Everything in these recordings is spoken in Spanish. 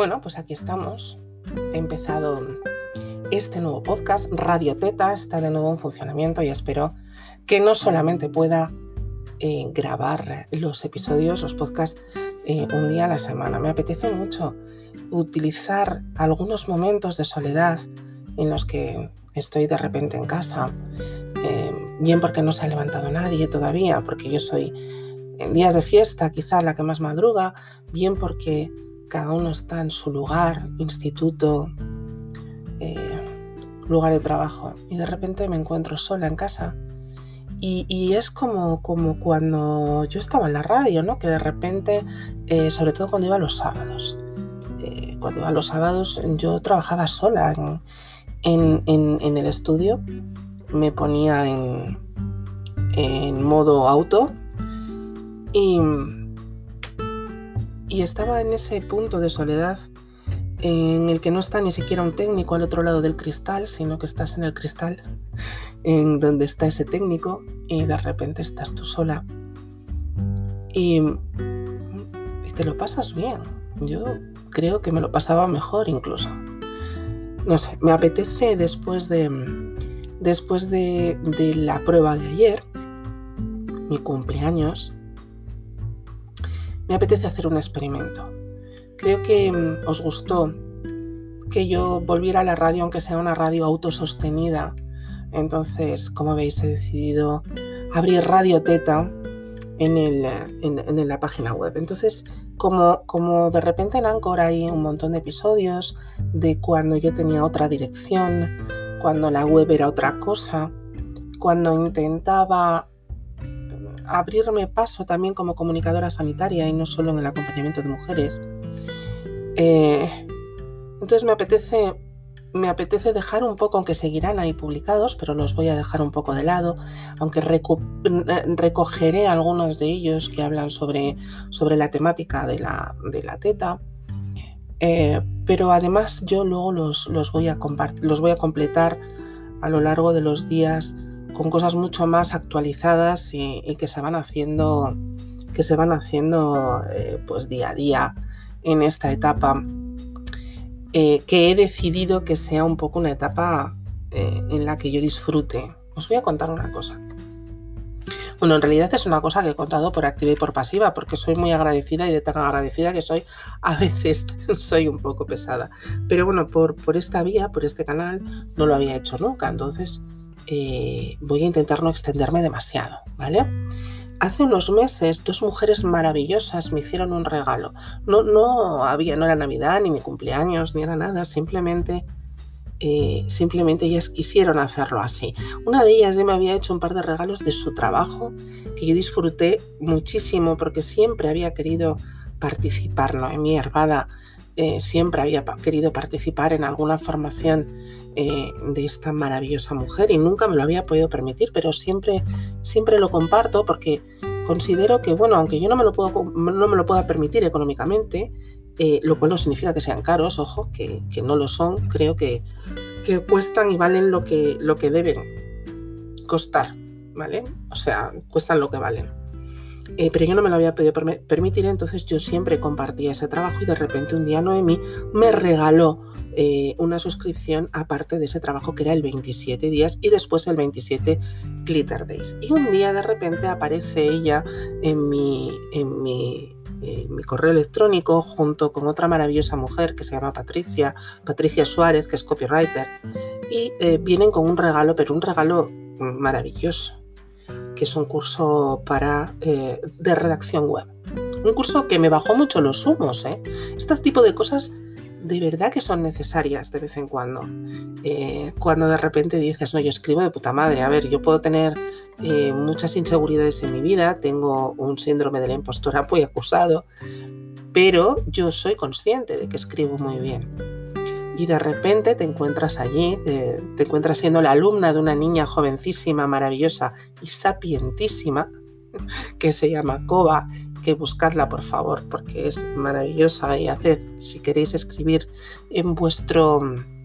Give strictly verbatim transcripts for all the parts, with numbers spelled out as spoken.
bueno, pues aquí estamos. He empezado este nuevo podcast. Radio Teta está de nuevo en funcionamiento y espero que no solamente pueda eh, grabar los episodios, los podcasts, eh, un día a la semana. Me apetece mucho utilizar algunos momentos de soledad en los que estoy de repente en casa, eh, bien porque no se ha levantado nadie todavía, porque yo soy en días de fiesta quizá la que más madruga, bien porque cada uno está en su lugar, instituto, eh, lugar de trabajo, y de repente me encuentro sola en casa. Y, y es como, como cuando yo estaba en la radio, ¿no? Que de repente, eh, sobre todo cuando iba los sábados, eh, cuando iba los sábados yo trabajaba sola en, en, en, en el estudio, me ponía en, en modo auto y, y estaba en ese punto de soledad en el que no está ni siquiera un técnico al otro lado del cristal, sino que estás en el cristal en donde está ese técnico y de repente estás tú sola y, y te lo pasas bien. Yo creo que me lo pasaba mejor incluso. No sé, me apetece después de, después de, de la prueba de ayer, mi cumpleaños, me apetece hacer un experimento. Creo que os gustó que yo volviera a la radio, aunque sea una radio autosostenida. Entonces, como veis, he decidido abrir Radio Teta en, el, en, en la página web. Entonces, como, como de repente en Anchor hay un montón de episodios de cuando yo tenía otra dirección, cuando la web era otra cosa, cuando intentaba abrirme paso también como comunicadora sanitaria y no solo en el acompañamiento de mujeres. Eh, entonces me apetece, me apetece dejar un poco, aunque seguirán ahí publicados, pero los voy a dejar un poco de lado, aunque reco- recogeré algunos de ellos que hablan sobre, sobre la temática de la, de la teta. Eh, pero además yo luego los, los, voy a compart- los voy a completar a lo largo de los días con cosas mucho más actualizadas y, y que se van haciendo, que se van haciendo eh, pues día a día en esta etapa, eh, que he decidido que sea un poco una etapa eh, en la que yo disfrute. Os voy a contar una cosa. Bueno, en realidad es una cosa que he contado por activa y por pasiva, porque soy muy agradecida y de tan agradecida que soy, a veces soy un poco pesada. Pero bueno, por, por esta vía, por este canal, no lo había hecho nunca, entonces eh, voy a intentar no extenderme demasiado, ¿vale? Hace unos meses, dos mujeres maravillosas me hicieron un regalo. No, no había, no era Navidad, ni mi cumpleaños, ni era nada, simplemente... Eh, simplemente ellas quisieron hacerlo así. Una de ellas ya me había hecho un par de regalos de su trabajo que yo disfruté muchísimo porque siempre había querido participar, ¿no? En mi Herbada eh, siempre había querido participar en alguna formación eh, de esta maravillosa mujer y nunca me lo había podido permitir, pero siempre, siempre lo comparto porque considero que, bueno, aunque yo no me lo, puedo, no me lo pueda permitir económicamente, Eh, lo cual no significa que sean caros, ojo, que, que no lo son, creo que, que cuestan y valen lo que, lo que deben costar, ¿vale? O sea, cuestan lo que valen. Eh, pero yo no me lo había podido per- permitir, entonces yo siempre compartía ese trabajo y de repente un día Noemí me regaló eh, una suscripción aparte de ese trabajo que era el veintisiete días y después el veintisiete Glitter Days. Y un día de repente aparece ella en mi... En mi Eh, mi correo electrónico junto con otra maravillosa mujer que se llama Patricia, Patricia Suárez, que es copywriter, y eh, vienen con un regalo, pero un regalo maravilloso, que es un curso para, eh, de redacción web. Un curso que me bajó mucho los humos, ¿eh? Este tipo de cosas de verdad que son necesarias de vez en cuando. Eh, cuando de repente dices, no, yo escribo de puta madre, a ver, yo puedo tener eh, muchas inseguridades en mi vida, tengo un síndrome de la impostora muy acusado, pero yo soy consciente de que escribo muy bien. Y de repente te encuentras allí, eh, te encuentras siendo la alumna de una niña jovencísima, maravillosa y sapientísima, que se llama Koba, que buscadla por favor, porque es maravillosa, y haced, si queréis escribir en vuestro,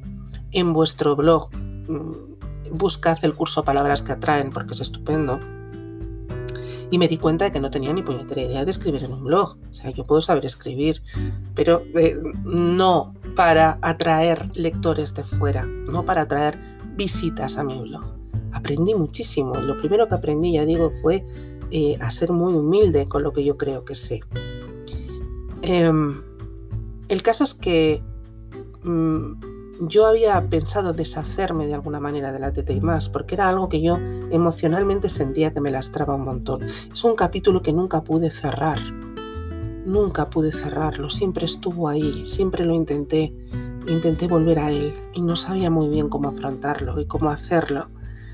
en vuestro blog, buscad el curso Palabras que Atraen, porque es estupendo. y me di cuenta de que no tenía ni puñetera idea de escribir en un blog. O sea, yo puedo saber escribir, pero eh, no para atraer lectores de fuera, no para atraer visitas a mi blog. Aprendí muchísimo y lo primero que aprendí, ya digo, fue eh, a ser muy humilde con lo que yo creo que sé. Eh, el caso es que mmm, yo había pensado deshacerme de alguna manera de la T T I más, porque era algo que yo emocionalmente sentía que me lastraba un montón. Es un capítulo que nunca pude cerrar, nunca pude cerrarlo, siempre estuvo ahí, siempre lo intenté, intenté volver a él y no sabía muy bien cómo afrontarlo y cómo hacerlo.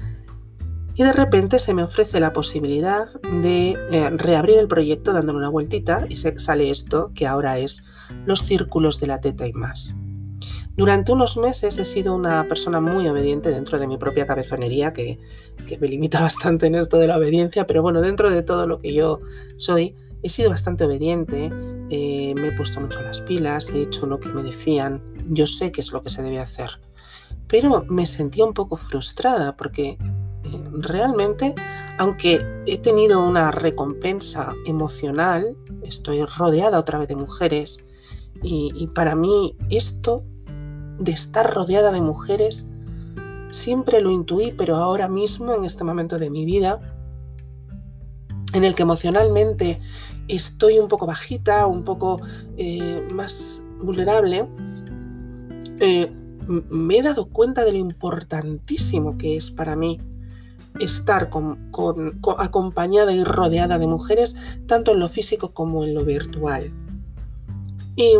Y de repente se me ofrece la posibilidad de eh, reabrir el proyecto dándole una vueltita y se sale esto que ahora es los círculos de la T T I más. Durante unos meses he sido una persona muy obediente dentro de mi propia cabezonería, que, que me limita bastante en esto de la obediencia, pero bueno, dentro de todo lo que yo soy, he sido bastante obediente, eh, me he puesto mucho las pilas, he hecho lo que me decían, yo sé qué es lo que se debe hacer, pero me sentía un poco frustrada porque eh, realmente, aunque he tenido una recompensa emocional, estoy rodeada otra vez de mujeres y, y para mí esto de estar rodeada de mujeres, siempre lo intuí, pero ahora mismo, en este momento de mi vida, en el que emocionalmente estoy un poco bajita, un poco eh, más vulnerable, eh, me he dado cuenta de lo importantísimo que es para mí estar con, con, con, acompañada y rodeada de mujeres, tanto en lo físico como en lo virtual. Y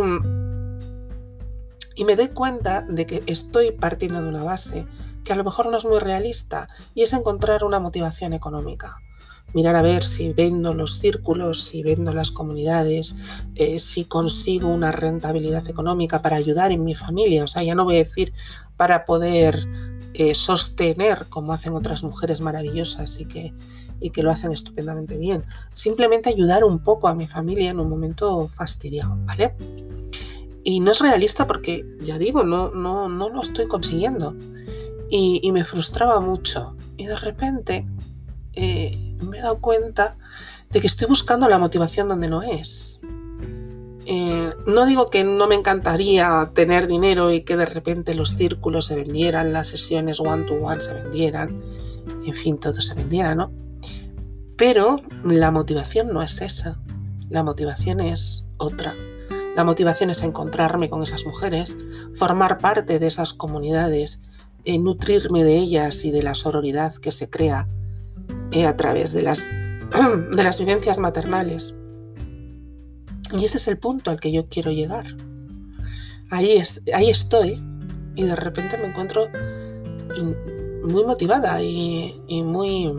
Y me doy cuenta de que estoy partiendo de una base que a lo mejor no es muy realista y es encontrar una motivación económica. Mirar a ver si vendo los círculos, si vendo las comunidades, eh, si consigo una rentabilidad económica para ayudar en mi familia. O sea, ya no voy a decir para poder eh, sostener como hacen otras mujeres maravillosas y que, y que lo hacen estupendamente bien. Simplemente ayudar un poco a mi familia en un momento fastidiado, ¿vale? Y no es realista porque, ya digo, no, no, no lo estoy consiguiendo. Y, y me frustraba mucho. Y de repente eh, me he dado cuenta de que estoy buscando la motivación donde no es. Eh, no digo que no me encantaría tener dinero y que de repente los círculos se vendieran, las sesiones one-to-one se vendieran, en fin, todo se vendiera, ¿no? Pero la motivación no es esa. La motivación es otra. La motivación es encontrarme con esas mujeres, formar parte de esas comunidades, eh, nutrirme de ellas y de la sororidad que se crea eh, a través de las, de las vivencias maternales. Y ese es el punto al que yo quiero llegar. Ahí, es, ahí estoy y de repente me encuentro in, muy motivada y, y muy,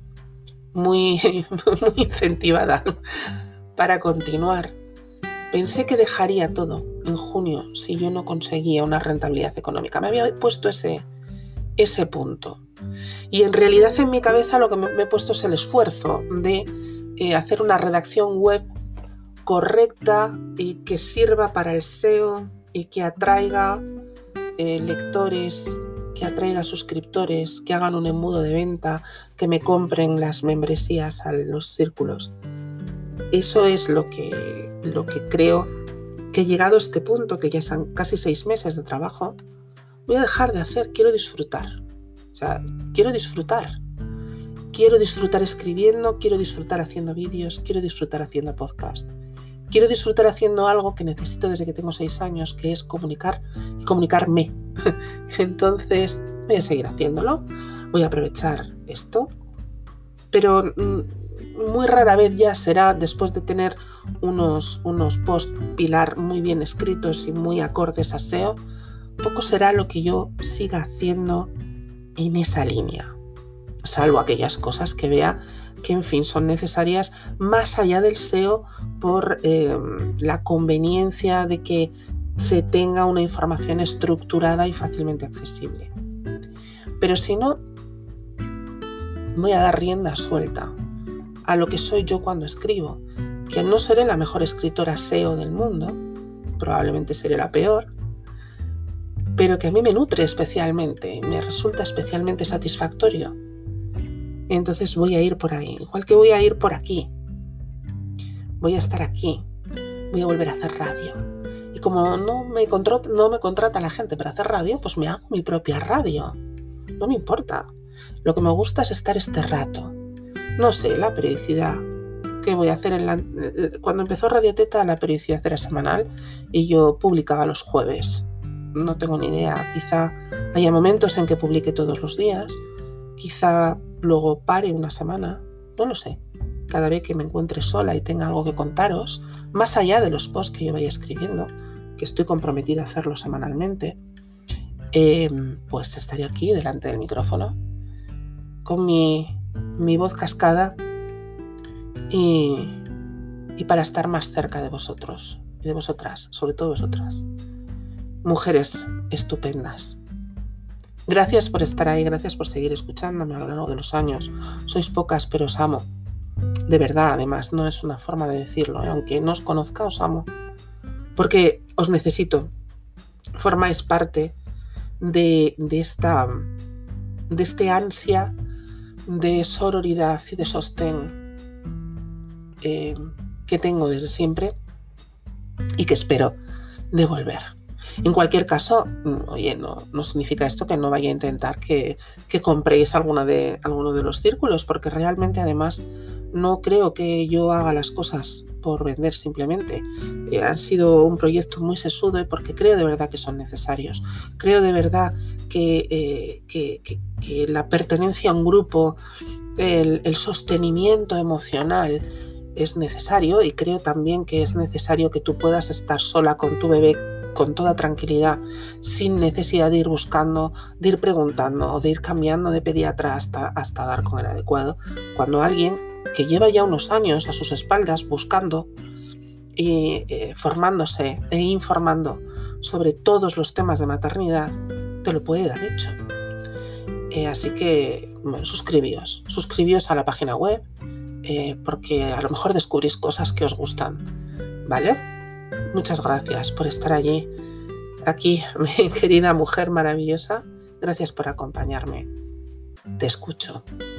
muy, muy incentivada para continuar. Pensé que dejaría todo en junio si yo no conseguía una rentabilidad económica. Me había puesto ese, ese punto. Y en realidad en mi cabeza lo que me, me he puesto es el esfuerzo de eh, hacer una redacción web correcta y que sirva para el S E O y que atraiga eh, lectores, que atraiga suscriptores, que hagan un embudo de venta, que me compren las membresías a los círculos. Eso es lo que, lo que creo que llegado a este punto, que ya son casi seis meses de trabajo, voy a dejar de hacer. Quiero disfrutar. O sea, quiero disfrutar. Quiero disfrutar escribiendo, quiero disfrutar haciendo vídeos, quiero disfrutar haciendo podcast. Quiero disfrutar haciendo algo que necesito desde que tengo seis años, que es comunicar y comunicarme. Entonces, voy a seguir haciéndolo. Voy a aprovechar esto. Pero muy rara vez ya será, después de tener unos, unos post pilar muy bien escritos y muy acordes a S E O, poco será lo que yo siga haciendo en esa línea, salvo aquellas cosas que vea que, en fin, son necesarias más allá del S E O por eh, la conveniencia de que se tenga una información estructurada y fácilmente accesible. Pero si no, voy a dar rienda suelta a lo que soy yo cuando escribo, que no seré la mejor escritora S E O del mundo, probablemente seré la peor, pero que a mí me nutre especialmente, me resulta especialmente satisfactorio Entonces voy a ir por ahí, igual que voy a ir por aquí. Voy a estar aquí, voy a volver a hacer radio. Y como no me, contrata, no me contrata la gente para hacer radio, pues me hago mi propia radio. No me importa. Lo que me gusta es estar este rato. No sé, la periodicidad que voy a hacer en la... Cuando empezó Radio Teta, la periodicidad era semanal y yo publicaba los jueves. No tengo ni idea. Quizá haya momentos en que publique todos los días. Quizá luego pare una semana. No lo sé. Cada vez que me encuentre sola y tenga algo que contaros, más allá de los posts que yo vaya escribiendo, que estoy comprometida a hacerlo semanalmente, eh, pues estaré aquí delante del micrófono con mi, mi voz cascada y, y para estar más cerca de vosotros y de vosotras, sobre todo vosotras. Mujeres estupendas. Gracias por estar ahí, gracias por seguir escuchándome a lo largo de los años. Sois pocas, pero os amo. De verdad, además, no es una forma de decirlo, ¿eh? Aunque no os conozca, os amo. Porque os necesito. Formáis parte de, de, esta, de este ansia de sororidad y de sostén eh, que tengo desde siempre y que espero devolver. En cualquier caso, oye, no, no significa esto que no vaya a intentar que, que compréis alguna de, alguno de los círculos, porque realmente además no creo que yo haga las cosas por vender simplemente. Eh, han sido un proyecto muy sesudo y porque creo de verdad que son necesarios. Creo de verdad que, eh, que, que, que la pertenencia a un grupo, el, el sostenimiento emocional es necesario, y creo también que es necesario que tú puedas estar sola con tu bebé con toda tranquilidad, sin necesidad de ir buscando, de ir preguntando o de ir cambiando de pediatra hasta, hasta dar con el adecuado. Cuando alguien que lleva ya unos años a sus espaldas buscando y eh, formándose e informando sobre todos los temas de maternidad, te lo puede dar hecho. Eh, así que, bueno, suscribíos, suscribíos a la página web, eh, porque a lo mejor descubrís cosas que os gustan, ¿vale? Muchas gracias por estar allí, aquí, mi querida mujer maravillosa. Gracias por acompañarme. Te escucho.